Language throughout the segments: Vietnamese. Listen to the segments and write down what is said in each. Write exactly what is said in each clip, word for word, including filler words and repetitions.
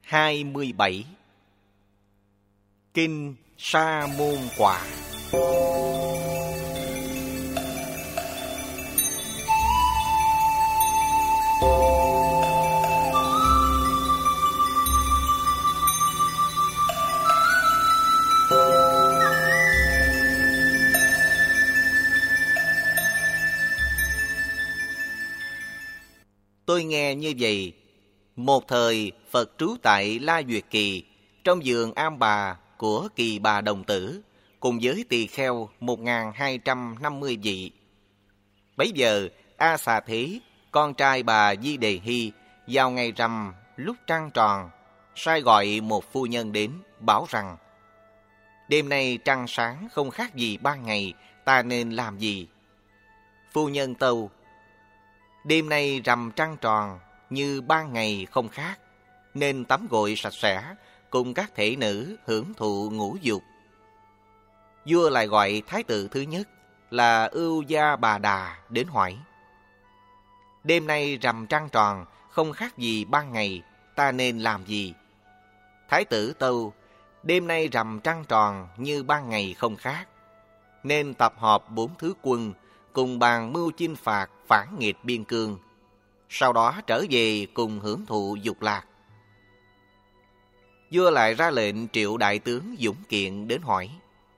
hai mươi bảy. Kinh Sa Môn Quả. Tôi nghe như vậy. Một thời Phật trú tại La Duyệt Kỳ, trong vườn Am Bà của Kỳ Bà Đồng Tử, cùng với tỳ kheo một nghìn hai trăm năm mươi vị. Bấy giờ A Xà Thế, con trai bà Di Đề Hy, vào ngày rằm lúc trăng tròn, sai gọi một phu nhân đến, bảo rằng: đêm nay trăng sáng không khác gì ban ngày, ta nên làm gì? Phu nhân tâu: đêm nay rằm trăng tròn, như ban ngày không khác, nên tắm gội sạch sẽ, cùng các thể nữ hưởng thụ ngũ dục. Vua lại gọi thái tử thứ nhất là Ưu Gia Bà Đà đến hỏi: đêm nay rằm trăng tròn, không khác gì ban ngày, ta nên làm gì? Thái tử tâu: đêm nay rằm trăng tròn như ban ngày không khác, nên tập họp bốn thứ quân, cùng bàn mưu chinh phạt phản nghịch biên cương, sau đó trở về cùng hưởng thụ dục lạc. Vua lại ra lệnh triệu đại tướng Dũng Kiện đến hỏi: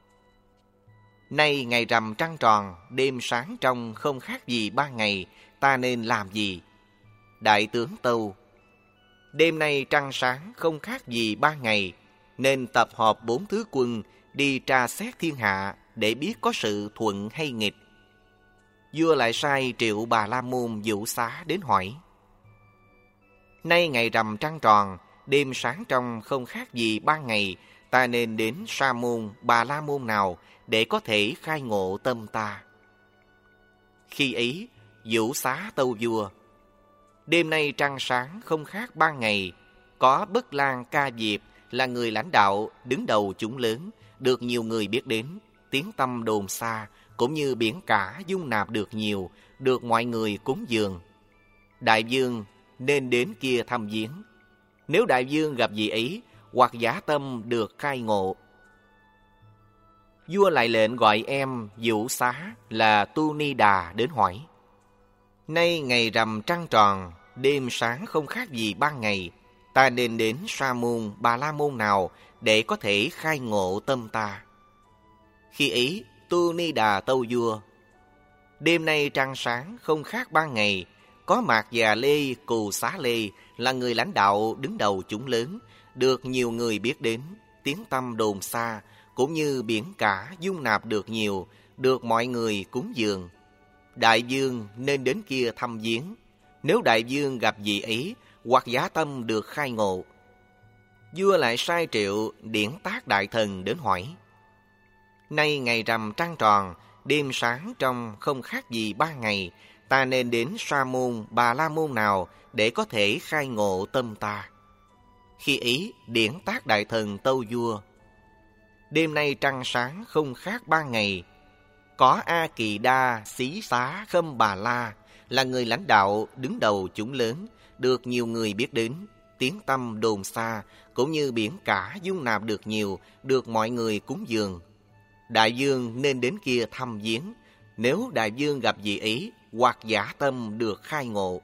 nay ngày rằm trăng tròn, đêm sáng trong không khác gì ban ngày, ta nên làm gì? Đại tướng tâu: đêm nay trăng sáng không khác gì ban ngày, nên tập họp bốn thứ quân, đi tra xét thiên hạ để biết có sự thuận hay nghịch. Vua lại sai triệu Bà La Môn Vũ Xá đến hỏi: nay ngày rằm trăng tròn, đêm sáng trong không khác gì ban ngày, ta nên đến sa môn Bà La Môn nào để có thể khai ngộ tâm ta? Khi ấy, Vũ Xá tâu vua: đêm nay trăng sáng không khác ban ngày, có Bất Lang Ca Diệp là người lãnh đạo đứng đầu chúng lớn, được nhiều người biết đến, tiếng tăm đồn xa, cũng như biển cả dung nạp được nhiều, được mọi người cúng dường. Đại vương nên đến kia thăm viếng. Nếu đại vương gặp gì ấy, hoặc giả tâm được khai ngộ. Vua lại lệnh gọi em Vũ Xá là Tu Ni Đà đến hỏi: nay ngày rằm trăng tròn, đêm sáng không khác gì ban ngày, ta nên đến sa môn Bà La Môn nào để có thể khai ngộ tâm ta? Khi ấy, Tu Ni Đà tâu vua: đêm nay trăng sáng không khác ban ngày, có Mạc Già Lê Cù Xá Lê là người lãnh đạo đứng đầu chúng lớn, được nhiều người biết đến, tiếng tăm đồn xa, cũng như biển cả dung nạp được nhiều, được mọi người cúng dường. Đại vương nên đến kia thăm viếng. Nếu đại vương gặp gì ấy, hoặc giả tâm được khai ngộ. Vua lại sai triệu Điển Tác đại thần đến hỏi: nay ngày rằm trăng tròn, đêm sáng trong không khác gì ban ngày, ta nên đến sa môn Bà La Môn nào để có thể khai ngộ tâm ta? Khi ấy, Điển Tác đại thần tâu vua: đêm nay trăng sáng không khác ban ngày, có A Kỳ Đa Xí Xá Khâm Bà La là người lãnh đạo đứng đầu chúng lớn, được nhiều người biết đến, tiếng tăm đồn xa, cũng như biển cả dung nạp được nhiều, được mọi người cúng dường. Đại vương nên đến kia thăm viếng. Nếu đại vương gặp gì ấy, hoặc giả tâm được khai ngộ.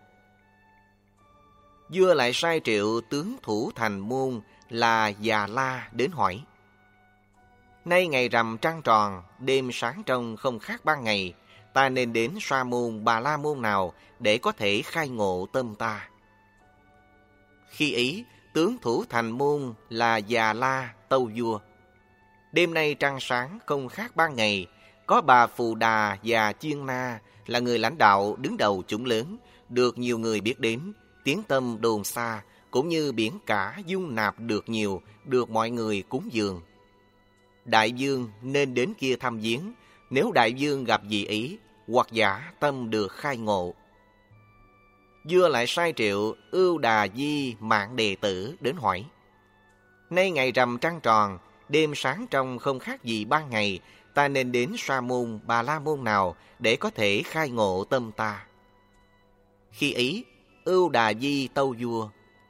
Vua lại sai triệu tướng thủ thành môn là Già La đến hỏi: nay ngày rằm trăng tròn, đêm sáng trong không khác ban ngày, ta nên đến sa môn Bà La Môn nào để có thể khai ngộ tâm ta? Khi ấy, tướng thủ thành môn là Già La tâu vua: đêm nay trăng sáng không khác ban ngày, có bà Phù Đà và Chiên Na là người lãnh đạo đứng đầu chúng lớn, được nhiều người biết đến, tiếng tâm đồn xa, cũng như biển cả dung nạp được nhiều, được mọi người cúng dường. Đại vương nên đến kia thăm viếng. Nếu đại vương gặp gì ý, hoặc giả tâm được khai ngộ. Vua lại sai triệu Ưu Đà Di Mạng Đề Tử đến hỏi: nay ngày rằm trăng tròn, đêm sáng trong không khác gì ban ngày, ta nên đến sa môn Bà La Môn nào để có thể khai ngộ tâm ta? Khi ấy, Ưu Đà Di tâu vua: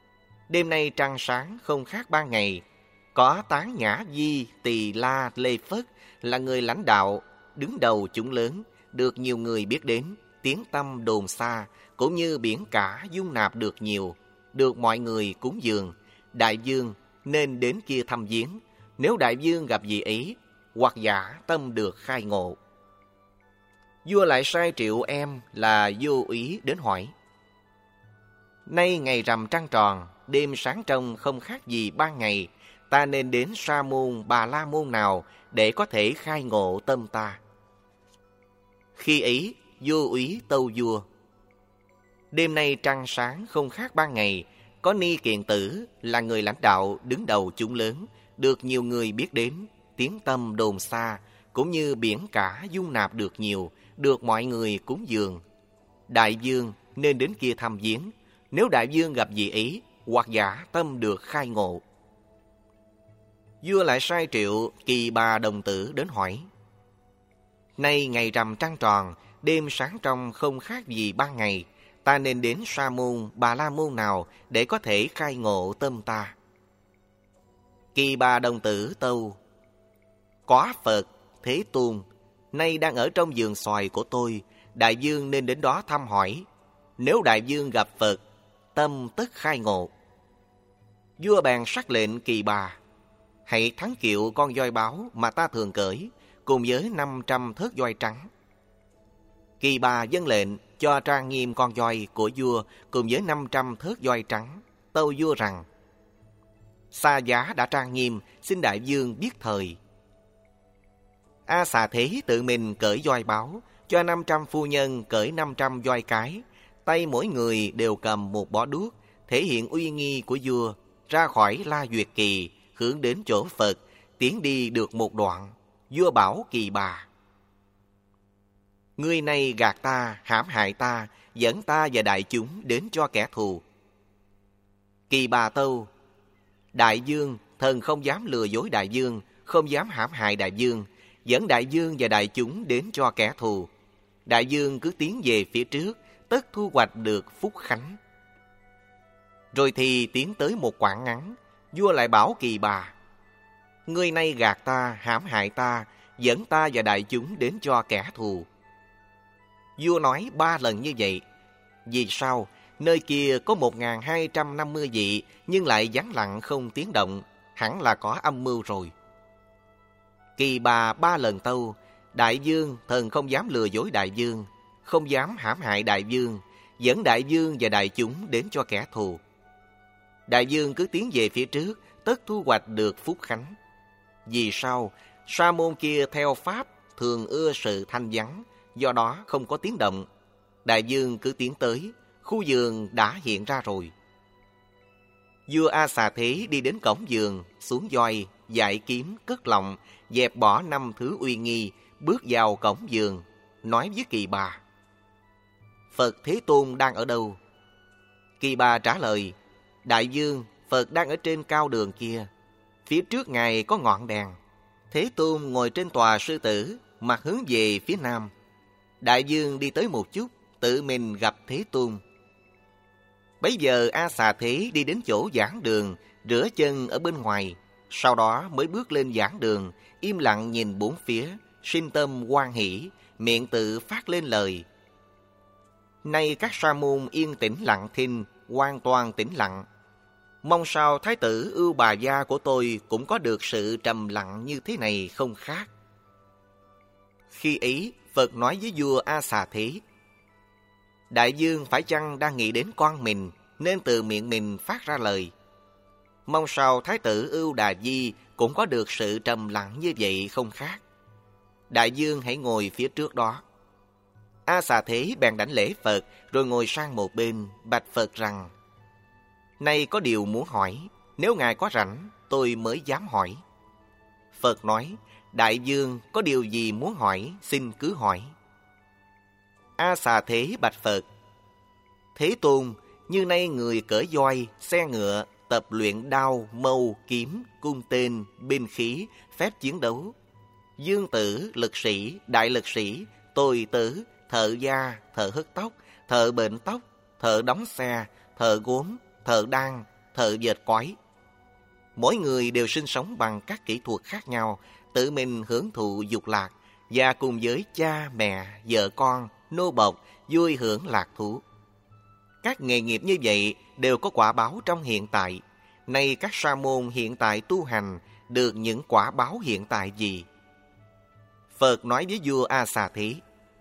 Đêm nay trăng sáng không khác ban ngày. Có Tán Nhã Di Tỳ La Lê Phất là người lãnh đạo, đứng đầu chúng lớn, được nhiều người biết đến, tiếng tăm đồn xa, cũng như biển cả dung nạp được nhiều, được mọi người cúng dường. Đại vương nên đến kia thăm viếng, nếu đại vương gặp gì ấy, hoặc giả tâm được khai ngộ. Vua lại sai triệu em là Vô Úy đến hỏi. Nay ngày rằm trăng tròn, đêm sáng trong không khác gì ban ngày, ta nên đến sa môn Bà La Môn nào để có thể khai ngộ tâm ta? Khi ấy, Vô Úy tâu vua. Đêm nay trăng sáng không khác ban ngày, có Ni Kiền Tử là người lãnh đạo đứng đầu chúng lớn, được nhiều người biết đến, tiếng tăm đồn xa, cũng như biển cả dung nạp được nhiều, được mọi người cúng dường. Đại vương nên đến kia thăm viếng, nếu đại vương gặp gì ấy, hoặc giả tâm được khai ngộ. Vua lại sai triệu Kỳ Bà đồng tử đến hỏi. Nay ngày rằm trăng tròn, đêm sáng trong không khác gì ban ngày, ta nên đến sa môn Bà La Môn nào để có thể khai ngộ tâm ta? Kỳ Bà đồng tử tâu. Có Phật, Thế Tôn, nay đang ở trong vườn xoài của tôi, đại vương nên đến đó thăm hỏi. Nếu đại vương gặp Phật, tâm tất khai ngộ. Vua bèn sắc lệnh Kỳ Bà, hãy thắng kiệu con voi báo mà ta thường cưỡi, cùng với năm trăm thớt voi trắng. Kỳ Bà vâng lệnh cho trang nghiêm con voi của vua cùng với năm trăm thớt voi trắng, tâu vua rằng: Xa giá đã trang nghiêm, xin đại vương biết thời. A Xà Thế tự mình cởi voi báo, cho năm trăm phu nhân cởi năm trăm voi cái, tay mỗi người đều cầm một bó đuốc, thể hiện uy nghi của vua, ra khỏi La Duyệt Kỳ, hướng đến chỗ Phật, tiến đi được một đoạn. Vua bảo Kỳ Bà: Ngươi này gạt ta, hãm hại ta, dẫn ta và đại chúng đến cho kẻ thù. Kỳ Bà tâu: Đại vương, thần không dám lừa dối đại vương, không dám hãm hại đại vương, dẫn đại vương và đại chúng đến cho kẻ thù. Đại vương cứ tiến về phía trước, tất thu hoạch được phúc khánh. Rồi thì tiến tới một quãng ngắn, vua lại bảo Kỳ Bà: Ngươi nay gạt ta, hãm hại ta, dẫn ta và đại chúng đến cho kẻ thù. Vua nói ba lần như vậy. Vì sao? Nơi kia có một nghìn hai trăm năm mươi vị, nhưng lại vắng lặng không tiếng động, hẳn là có âm mưu rồi. Kỳ Bà ba lần tâu: Đại vương, thần không dám lừa dối đại vương, không dám hãm hại đại vương, dẫn đại vương và đại chúng đến cho kẻ thù. Đại vương cứ tiến về phía trước, tất thu hoạch được phúc khánh. Vì sao? Sa môn kia theo pháp thường ưa sự thanh vắng, do đó không có tiếng động. Đại vương cứ tiến tới, khu vườn đã hiện ra rồi. Vua A Xà Thế đi đến cổng vườn, xuống voi, dạy kiếm, cất lòng, dẹp bỏ năm thứ uy nghi, bước vào cổng vườn, nói với Kỳ Bà: Phật Thế Tôn đang ở đâu? Kỳ Bà trả lời: Đại vương, Phật đang ở trên cao đường kia. Phía trước ngài có ngọn đèn. Thế Tôn ngồi trên tòa sư tử, mặt hướng về phía nam. Đại vương đi tới một chút, tự mình gặp Thế Tôn. Bấy giờ A Xà Thế đi đến chỗ giảng đường, rửa chân ở bên ngoài, sau đó mới bước lên giảng đường, im lặng nhìn bốn phía, sinh tâm hoan hỷ, miệng tự phát lên lời: Nay các sa môn yên tĩnh lặng thinh, hoàn toàn tĩnh lặng. Mong sao thái tử Ưu Bà Gia của tôi cũng có được sự trầm lặng như thế này không khác. Khi ấy, Phật nói với vua A Xà Thế: Đại vương phải chăng đang nghĩ đến con mình, nên từ miệng mình phát ra lời. Mong sao thái tử Ưu Đà Di cũng có được sự trầm lặng như vậy không khác. Đại vương hãy ngồi phía trước đó. A Xà Thế bèn đảnh lễ Phật, rồi ngồi sang một bên, bạch Phật rằng: Nay có điều muốn hỏi, nếu ngài có rảnh, tôi mới dám hỏi. Phật nói: Đại vương có điều gì muốn hỏi, xin cứ hỏi. A Xà Thế bạch Phật: Thế Tôn, như nay người cởi voi, xe ngựa, tập luyện đao, mâu, kiếm, cung tên, binh khí, phép chiến đấu. Dương tử, lực sĩ, đại lực sĩ, tôi tử, thợ da, thợ hớt tóc, thợ bệnh tóc, thợ đóng xe, thợ gốm, thợ đan, thợ dệt cói. Mỗi người đều sinh sống bằng các kỹ thuật khác nhau, tự mình hưởng thụ dục lạc và cùng với cha, mẹ, vợ con, nô bộc vui hưởng lạc thú. Các nghề nghiệp như vậy đều có quả báo trong hiện tại. Nay các sa môn hiện tại tu hành được những quả báo hiện tại gì? Phật nói với vua A Xà Thế: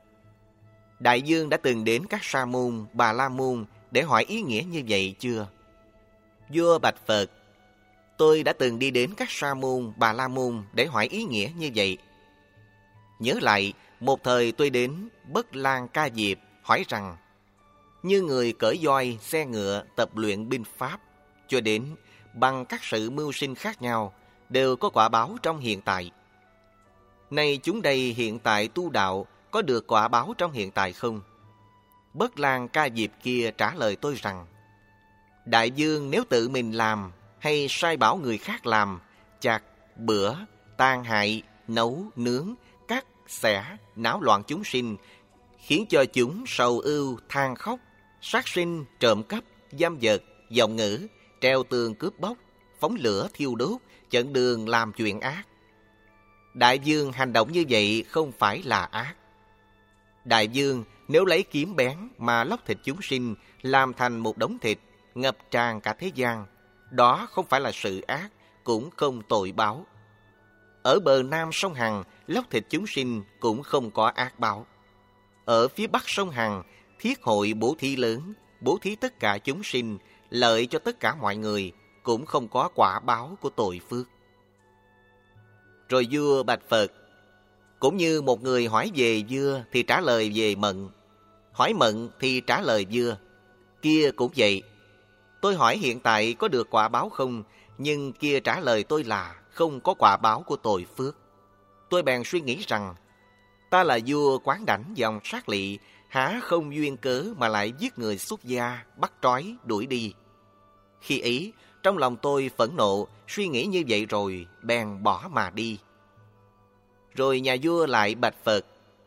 Đại vương đã từng đến các sa môn, Bà La môn để hỏi ý nghĩa như vậy chưa? Vua bạch Phật: Tôi đã từng đi đến các sa môn, Bà La môn để hỏi ý nghĩa như vậy. Nhớ lại, một thời tôi đến Bất Lan Ca Diệp hỏi rằng: Như người cởi voi, xe ngựa, tập luyện binh pháp, cho đến bằng các sự mưu sinh khác nhau, đều có quả báo trong hiện tại. Nay chúng đây hiện tại tu đạo có được quả báo trong hiện tại không? Bất Lan Ca Diệp kia trả lời tôi rằng: Đại vương nếu tự mình làm hay sai bảo người khác làm, chặt, bữa, tàn hại, nấu, nướng, cắt, xẻ, náo loạn chúng sinh, khiến cho chúng sầu ưu, than khóc, sát sinh, trộm cắp, giam vật, vọng ngữ, treo tường cướp bóc, phóng lửa thiêu đốt, chặn đường làm chuyện ác. Đại vương hành động như vậy không phải là ác. Đại vương nếu lấy kiếm bén mà lóc thịt chúng sinh, làm thành một đống thịt, ngập tràn cả thế gian, đó không phải là sự ác, cũng không tội báo. Ở bờ nam sông Hằng, lóc thịt chúng sinh cũng không có ác báo. Ở phía bắc sông Hằng, thiết hội bố thí lớn, bố thí tất cả chúng sinh, lợi cho tất cả mọi người, cũng không có quả báo của tội phước. Rồi vua bạch Phật: Cũng như một người hỏi về vua thì trả lời về mận, hỏi mận thì trả lời vua. Kia cũng vậy. Tôi hỏi hiện tại có được quả báo không, nhưng kia trả lời tôi là không có quả báo của tội phước. Tôi bèn suy nghĩ rằng, ta là vua Quán Đảnh dòng sát lỵ, há không duyên cớ mà lại giết người xuất gia, bắt trói, đuổi đi. Khi ấy, trong lòng tôi phẫn nộ, suy nghĩ như vậy rồi, bèn bỏ mà đi. Rồi nhà vua lại bạch Phật: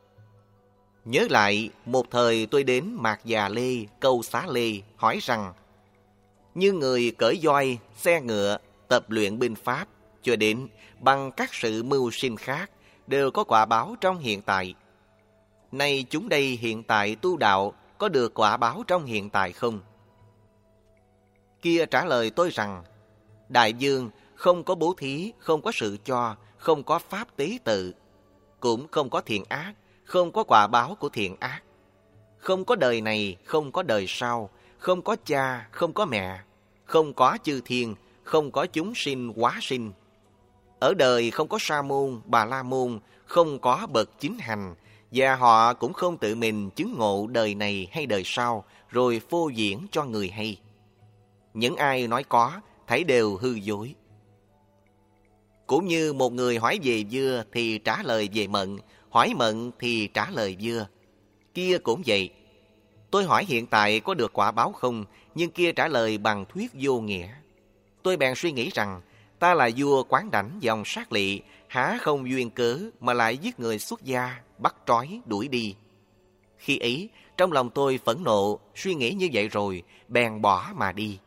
Nhớ lại, một thời tôi đến Mạc Già Lê, Câu Xá Lê, hỏi rằng: Như người cởi voi, xe ngựa, tập luyện binh pháp, cho đến bằng các sự mưu sinh khác, đều có quả báo trong hiện tại. Nay chúng đây hiện tại tu đạo có được quả báo trong hiện tại không? Kia trả lời tôi rằng: Đại vương không có bố thí, không có sự cho, không có pháp tế tự, cũng không có thiện ác, không có quả báo của thiện ác. Không có đời này, không có đời sau, không có cha, không có mẹ, không có chư thiên, không có chúng sinh hóa sinh. Ở đời không có sa môn, bà la môn, không có bậc chính hành, và họ cũng không tự mình chứng ngộ đời này hay đời sau, rồi phô diễn cho người hay. Những ai nói có, thấy đều hư dối. Cũng như một người hỏi về vua thì trả lời về mận, hỏi mận thì trả lời vua. Kia cũng vậy. Tôi hỏi hiện tại có được quả báo không, nhưng kia trả lời bằng thuyết vô nghĩa. Tôi bèn suy nghĩ rằng, ta là vua Quán Đảnh dòng sát lỵ, há không duyên cớ mà lại giết người xuất gia, bắt trói, đuổi đi. Khi ấy, trong lòng tôi phẫn nộ, suy nghĩ như vậy rồi, bèn bỏ mà đi.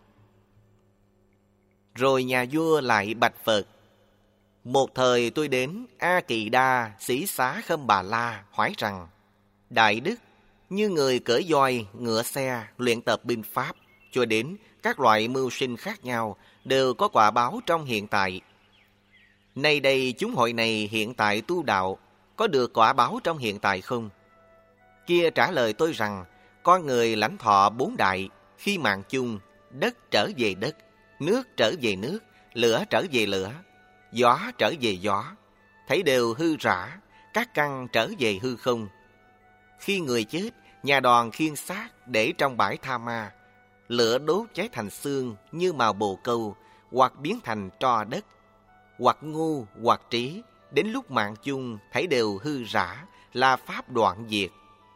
Rồi nhà vua lại bạch Phật: Một thời tôi đến A Kỳ Đa, Sĩ Xá Khâm Bà La, hỏi rằng: Đại đức, như người cởi voi, ngựa xe, luyện tập binh pháp, cho đến các loại mưu sinh khác nhau, đều có quả báo trong hiện tại. Nay đây chúng hội này hiện tại tu đạo, có được quả báo trong hiện tại không? Kia trả lời tôi rằng, con người lãnh thọ bốn đại, khi mạng chung, đất trở về đất, nước trở về nước, lửa trở về lửa, gió trở về gió, thấy đều hư rã, các căn trở về hư không. Khi người chết, nhà đoàn khiêng xác để trong bãi Tha Ma, lửa đốt cháy thành xương như màu bồ câu, hoặc biến thành tro đất, hoặc ngu hoặc trí, đến lúc mạng chung thấy đều hư rã, là pháp đoạn diệt.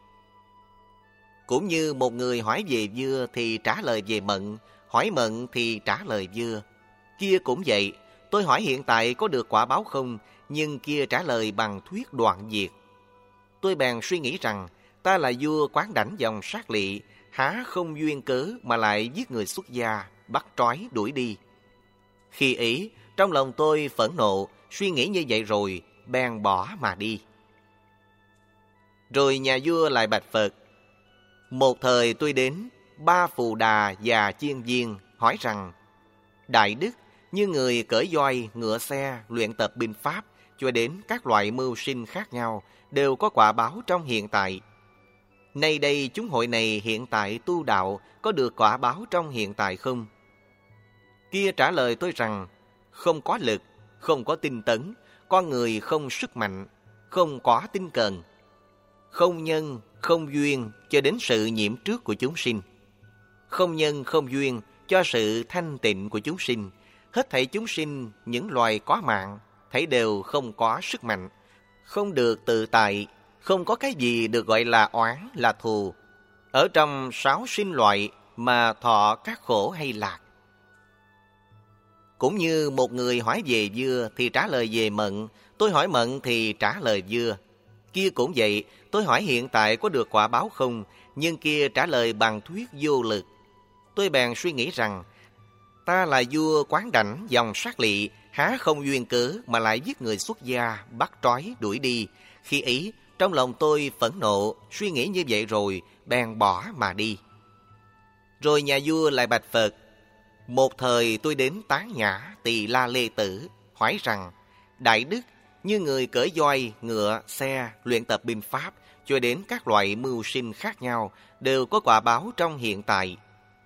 Cũng như một người hỏi về vua thì trả lời về mận, hỏi mận thì trả lời vua. Kia cũng vậy, tôi hỏi hiện tại có được quả báo không, nhưng kia trả lời bằng thuyết đoạn diệt. Tôi bèn suy nghĩ rằng, ta là vua Quán Đảnh dòng sát lỵ, há không duyên cớ mà lại giết người xuất gia, bắt trói đuổi đi. Khi ấy, trong lòng tôi phẫn nộ, suy nghĩ như vậy rồi, bèn bỏ mà đi. Rồi nhà vua lại bạch Phật. Một thời tôi đến Ba Phù Đà và Chiên Viên hỏi rằng: Đại đức, như người cởi voi, ngựa xe, luyện tập binh pháp, cho đến các loại mưu sinh khác nhau, đều có quả báo trong hiện tại. Nay đây chúng hội này hiện tại tu đạo có được quả báo trong hiện tại không? Kia trả lời tôi rằng: không có lực, không có tinh tấn, con người không sức mạnh, không có tinh cần, không nhân, không duyên cho đến sự nhiễm trước của chúng sinh. Không nhân, không duyên cho sự thanh tịnh của chúng sinh. Hết thảy chúng sinh, những loài có mạng, thảy đều không có sức mạnh, không được tự tại, không có cái gì được gọi là oán, là thù. Ở trong sáu sinh loại mà thọ các khổ hay lạc. Cũng như một người hỏi về dưa thì trả lời về mận, tôi hỏi mận thì trả lời dưa. Kia cũng vậy, tôi hỏi hiện tại có được quả báo không, nhưng kia trả lời bằng thuyết vô lực. Tôi bèn suy nghĩ rằng, ta là vua quán đảnh dòng sát lỵ, há không duyên cớ mà lại giết người xuất gia, bắt trói đuổi đi. Khi ấy, trong lòng tôi phẫn nộ, suy nghĩ như vậy rồi, bèn bỏ mà đi. Rồi nhà vua lại bạch Phật. Một thời tôi đến Tán Nhã Tỳ La Lê Tử, hỏi rằng: Đại đức, như người cởi voi, ngựa, xe, luyện tập binh pháp, cho đến các loại mưu sinh khác nhau, đều có quả báo trong hiện tại.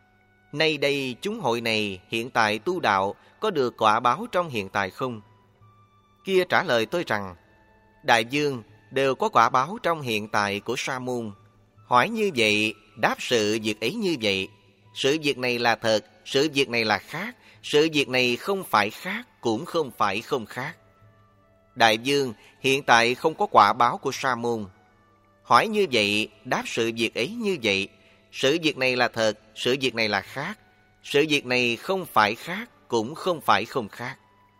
Nay đây chúng hội này hiện tại tu đạo có được quả báo trong hiện tại không? Kia trả lời tôi rằng: Đại vương, đều có quả báo trong hiện tại của Sa môn. Hỏi như vậy, đáp sự việc ấy như vậy. Sự việc này là thật, sự việc này là khác, sự việc này không phải khác, cũng không phải không khác. Đại vương, hiện tại không có quả báo của Sa môn. Hỏi như vậy, đáp sự việc ấy như vậy. Sự việc này là thật, sự việc này là khác, sự việc này không phải khác, cũng không phải không khác.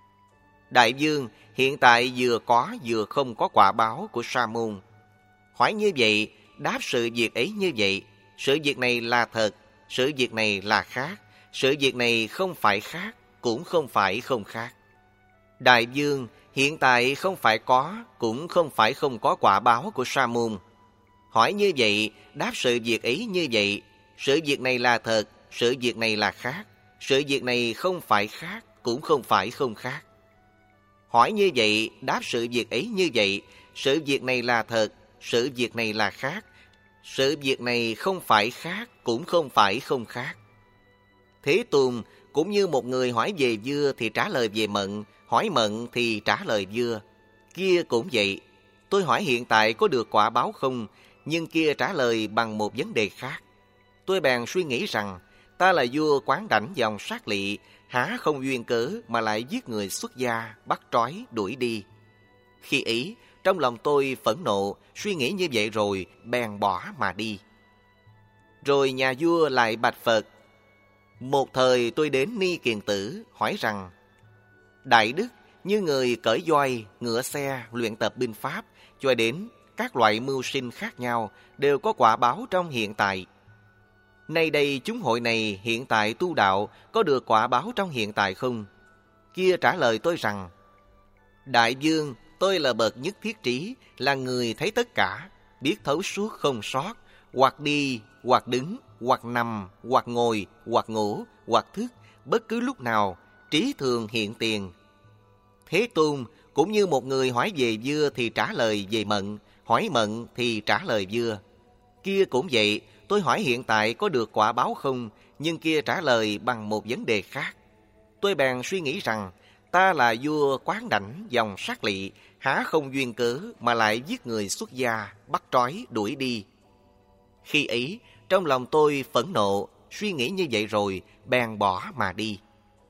Đại vương, hiện tại vừa có vừa không có quả báo của Sa môn. Hỏi như vậy, đáp sự việc ấy như vậy. Sự việc này là thật, sự việc này là khác, sự việc này không phải khác, cũng không phải không khác. Đại vương, hiện tại không phải có, cũng không phải không có quả báo của Sa môn. Hỏi như vậy, đáp sự việc ấy như vậy. Sự việc này là thật, sự việc này là khác, sự việc này không phải khác, cũng không phải không khác. Hỏi như vậy, đáp sự việc ấy như vậy. Sự việc này là thật, sự việc này là khác, sự việc này không phải khác, cũng không phải không khác. Thế Tôn, cũng như một người hỏi về dưa thì trả lời về mận, hỏi mận thì trả lời dưa. Kia cũng vậy, tôi hỏi hiện tại có được quả báo không, nhưng kia trả lời bằng một vấn đề khác. Tôi bèn suy nghĩ rằng, ta là vua quán đảnh dòng sát lỵ, há không duyên cớ mà lại giết người xuất gia, bắt trói, đuổi đi. Khi ấy, trong lòng tôi phẫn nộ, suy nghĩ như vậy rồi, bèn bỏ mà đi. Rồi nhà vua lại bạch Phật. Một thời tôi đến Ni Kiền Tử, hỏi rằng: Đại đức, như người cởi voi, ngựa xe, luyện tập binh pháp, cho đến các loại mưu sinh khác nhau, đều có quả báo trong hiện tại. Nay đây chúng hội này hiện tại tu đạo có được quả báo trong hiện tại không? Kia trả lời tôi rằng: Đại vương, tôi là bậc nhất thiết trí, là người thấy tất cả, biết thấu suốt không sót, hoặc đi, hoặc đứng, hoặc nằm, hoặc ngồi, hoặc ngủ, hoặc thức, bất cứ lúc nào, trí thường hiện tiền. Thế Tôn, cũng như một người hỏi về dưa thì trả lời về mận, hỏi mận thì trả lời dưa. Kia cũng vậy, tôi hỏi hiện tại có được quả báo không, nhưng kia trả lời bằng một vấn đề khác. Tôi bèn suy nghĩ rằng, ta là vua quán đảnh dòng sát lỵ, há không duyên cớ mà lại giết người xuất gia, bắt trói, đuổi đi. Khi ấy, trong lòng tôi phẫn nộ, suy nghĩ như vậy rồi, bèn bỏ mà đi.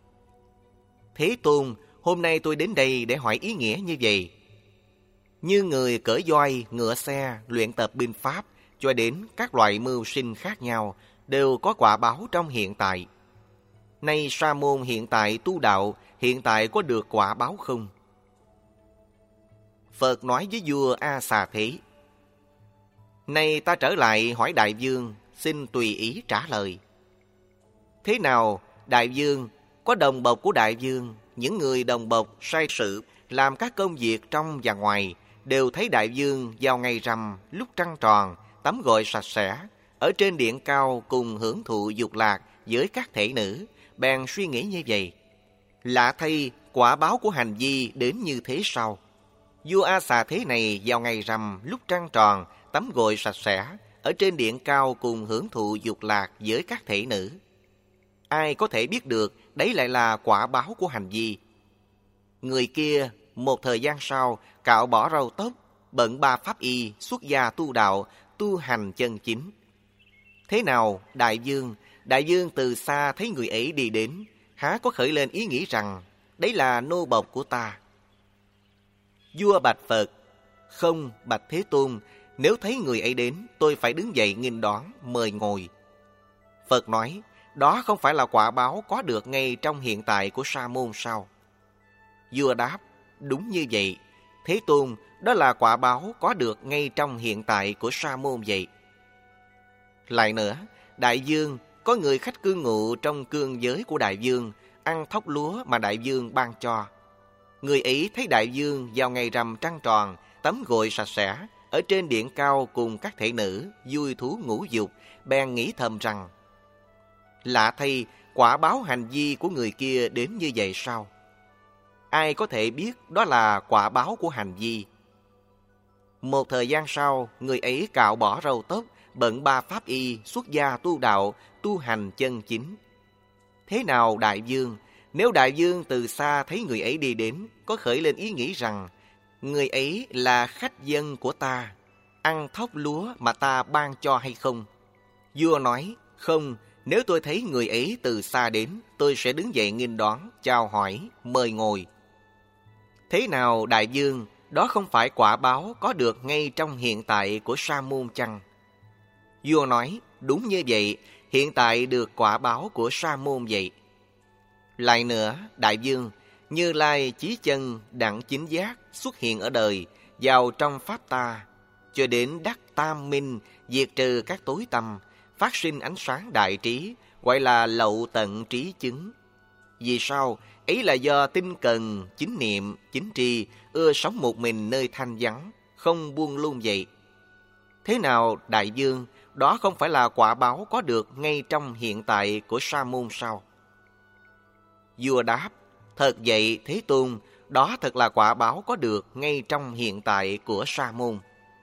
Thế Tôn, hôm nay tôi đến đây để hỏi ý nghĩa như vậy. Như người cởi voi, ngựa xe, luyện tập binh pháp, cho đến các loại mưu sinh khác nhau, đều có quả báo trong hiện tại. Nay Sa môn hiện tại tu đạo, hiện tại có được quả báo không? Phật nói với vua A Xà Thế. Nay ta trở lại hỏi đại vương, xin tùy ý trả lời. Thế nào, đại vương, có đồng bộc của đại vương, những người đồng bộc sai sự, làm các công việc trong và ngoài, đều thấy đại vương vào ngày rằm, lúc trăng tròn, tắm gội sạch sẽ, ở trên điện cao cùng hưởng thụ dục lạc với các thể nữ, bèn suy nghĩ như vậy. Lạ thay, quả báo của hành vi đến như thế sau. Vua A Xà Thế này vào ngày rằm, lúc trăng tròn, tắm gội sạch sẽ, ở trên điện cao cùng hưởng thụ dục lạc với các thể nữ. Ai có thể biết được đấy lại là quả báo của hành vi? Người kia một thời gian sau cạo bỏ râu tóc, bận ba pháp y, xuất gia tu đạo, tu hành chân chính. Thế nào đại vương? Đại vương từ xa thấy người ấy đi đến, há có khởi lên ý nghĩ rằng đấy là nô bộc của ta? Vua bạch Phật: Không, bạch Thế Tôn, nếu thấy người ấy đến, tôi phải đứng dậy nghênh đón, mời ngồi. Phật nói: Đó không phải là quả báo có được ngay trong hiện tại của Sa môn sao? Vua đáp: Đúng như vậy. Thế Tôn, đó là quả báo có được ngay trong hiện tại của Sa môn vậy. Lại nữa, đại vương, có người khách cư ngụ trong cương giới của đại vương, ăn thóc lúa mà đại vương ban cho. Người ấy thấy đại vương vào ngày rằm trăng tròn, tắm gội sạch sẽ, ở trên điện cao cùng các thể nữ, vui thú ngũ dục, bèn nghĩ thầm rằng: Lạ thay, quả báo hành vi của người kia đến như vậy sao? Ai có thể biết đó là quả báo của hành vi? Một thời gian sau, người ấy cạo bỏ râu tóc, bận ba pháp y, xuất gia tu đạo, tu hành chân chính. Thế nào đại vương? Nếu đại vương từ xa thấy người ấy đi đến, có khởi lên ý nghĩ rằng người ấy là khách dân của ta, ăn thóc lúa mà ta ban cho hay không? Vua nói: Không, nếu tôi thấy người ấy từ xa đến, tôi sẽ đứng dậy nghênh đón, chào hỏi, mời ngồi. Thế nào đại vương? Đó không phải quả báo có được ngay trong hiện tại của Sa môn chăng? Vua nói: Đúng như vậy, hiện tại được quả báo của Sa môn vậy. Lại nữa, đại vương, Như Lai chí chân đẳng chính giác xuất hiện ở đời, vào trong pháp ta, cho đến đắc tam minh, diệt trừ các tối tâm, phát sinh ánh sáng đại trí, gọi là lậu tận trí chứng. Vì sao? Ấy là do tinh cần, chính niệm, chính tri, ưa sống một mình nơi thanh vắng, không buông lung vậy. Thế nào đại vương? Đó không phải là quả báo có được ngay trong hiện tại của Sa môn sao? Vua đáp: Thật vậy Thế Tôn, đó thật là quả báo có được ngay trong hiện tại của Sa môn.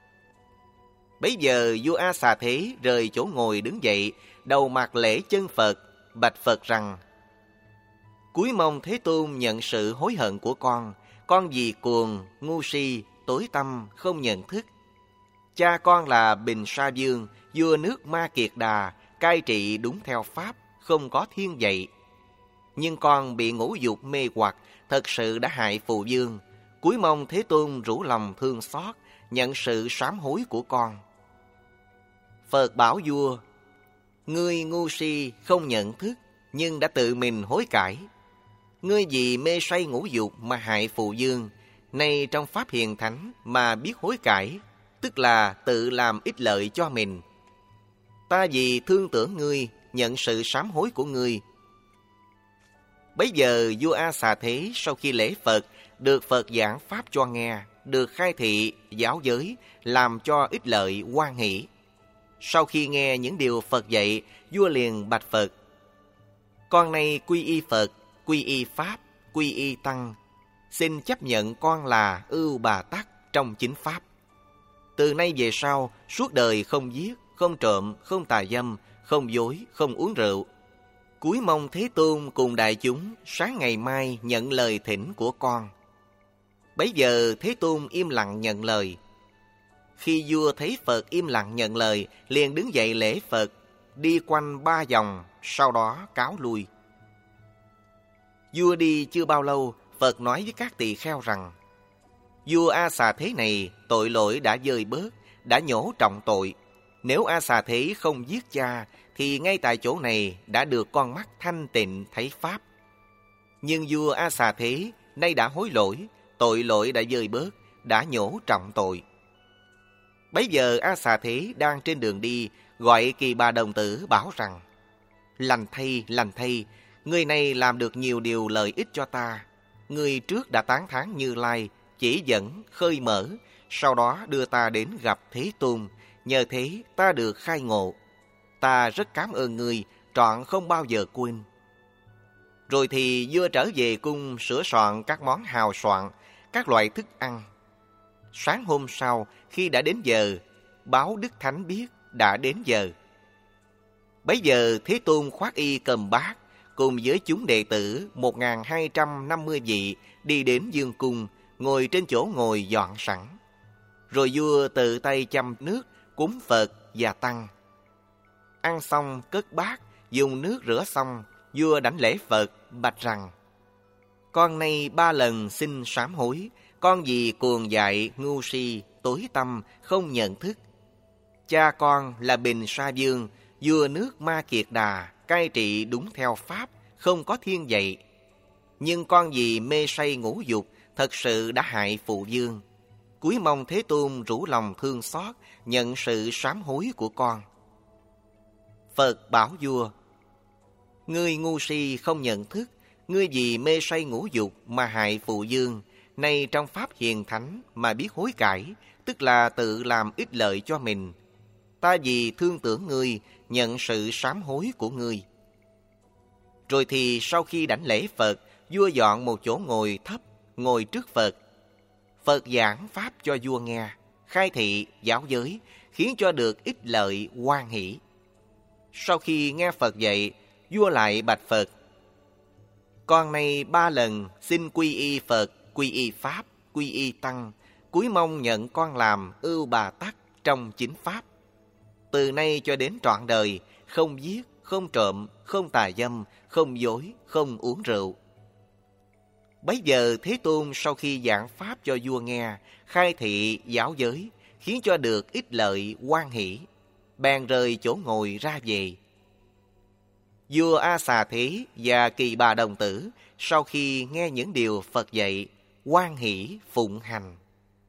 Bấy giờ vua A Xà Thế rời chỗ ngồi đứng dậy, đầu mặt lễ chân Phật, bạch Phật rằng: Cúi mong Thế Tôn nhận sự hối hận của con. Con vì cuồng, ngu si, tối tâm, không nhận thức. Cha con là Bình Sa Vương, vua nước Ma Kiệt Đà, cai trị đúng theo pháp, không có thiên dạy. Nhưng con bị ngũ dục mê hoặc, thật sự đã hại phụ vương. Cúi mong Thế Tôn rủ lòng thương xót, nhận sự sám hối của con. Phật bảo vua: Ngươi ngu si không nhận thức, nhưng đã tự mình hối cải. Ngươi vì mê say ngũ dục mà hại phụ vương, nay trong pháp hiền thánh mà biết hối cải, tức là tự làm ích lợi cho mình. Ta vì thương tưởng ngươi, nhận sự sám hối của ngươi. Bấy giờ vua A Xà Thế sau khi lễ Phật, được Phật giảng pháp cho nghe, được khai thị, giáo giới, làm cho ích lợi hoan hỷ. Sau khi nghe những điều Phật dạy, vua liền bạch Phật: Con nay quy y Phật, quy y Pháp, quy y Tăng, xin chấp nhận con là Ưu Bà Tắc trong chính Pháp. Từ nay về sau, suốt đời không giết, không trộm, không tà dâm, không dối, không uống rượu. Cúi mong Thế Tôn cùng đại chúng sáng ngày mai nhận lời thỉnh của con. Bấy giờ Thế Tôn im lặng nhận lời. Khi vua thấy Phật im lặng nhận lời, liền đứng dậy lễ Phật, đi quanh ba vòng, sau đó cáo lui. Vua đi chưa bao lâu, Phật nói với các tỳ kheo rằng: Vua A Xà Thế này tội lỗi đã dời bớt, đã nhổ trọng tội. Nếu A Xà Thế không giết cha, thì ngay tại chỗ này đã được con mắt thanh tịnh thấy Pháp. Nhưng vua A Xà Thế nay đã hối lỗi, tội lỗi đã dời bớt, đã nhổ trọng tội. Bấy giờ A Xà Thế đang trên đường đi, gọi Kỳ Bà đồng tử bảo rằng: Lành thay, lành thay, Người này làm được nhiều điều lợi ích cho ta. Người trước đã tán thán Như Lai, chỉ dẫn, khơi mở, sau đó đưa ta đến gặp Thế Tôn. Nhờ thế ta được khai ngộ. Ta rất cảm ơn người, trọn không bao giờ quên. Rồi thì vua trở về cung sửa soạn các món hào soạn, các loại thức ăn. Sáng hôm sau, khi đã đến giờ, báo Đức Thánh biết đã đến giờ. Bấy giờ Thế Tôn khoác y cầm bát, cùng với chúng đệ tử một nghìn hai trăm năm mươi vị đi đến dương cung, ngồi trên chỗ ngồi dọn sẵn. Rồi vua tự tay châm nước, cúng Phật và Tăng. Ăn xong cất bát, dùng nước rửa xong, vua đảnh lễ Phật, bạch rằng: Con nay ba lần xin sám hối, con vì cuồng dại, ngu si, tối tâm, không nhận thức. Cha con là Bình Sa Vương, vua nước Ma Kiệt Đà, cai trị đúng theo pháp, không có thiên dạy. Nhưng con vì mê say ngũ dục, thật sự đã hại phụ vương. Cúi mong Thế Tôn rủ lòng thương xót, nhận sự sám hối của con. Phật bảo vua: Ngươi ngu si không nhận thức, ngươi vì mê say ngũ dục mà hại phụ vương, nay trong pháp hiền thánh mà biết hối cải, tức là tự làm ích lợi cho mình. Ta vì thương tưởng ngươi, nhận sự sám hối của ngươi. Rồi thì sau khi đảnh lễ Phật, vua dọn một chỗ ngồi thấp, ngồi trước Phật. Phật giảng pháp cho vua nghe, khai thị, giáo giới, khiến cho được ích lợi hoan hỷ. Sau khi nghe Phật dạy, vua lại bạch Phật: Con nay ba lần xin quy y Phật, quy y Pháp, quy y Tăng, cúi mong nhận con làm ưu bà tắc trong chính Pháp. Từ nay cho đến trọn đời, không giết, không trộm, không tà dâm, không dối, không uống rượu. Bấy giờ Thế Tôn sau khi giảng pháp cho vua nghe, khai thị giáo giới, khiến cho được ích lợi hoan hỷ, bèn rời chỗ ngồi ra về. Vua A Xà Thế và Kỳ Bà đồng tử sau khi nghe những điều Phật dạy, hoan hỷ phụng hành.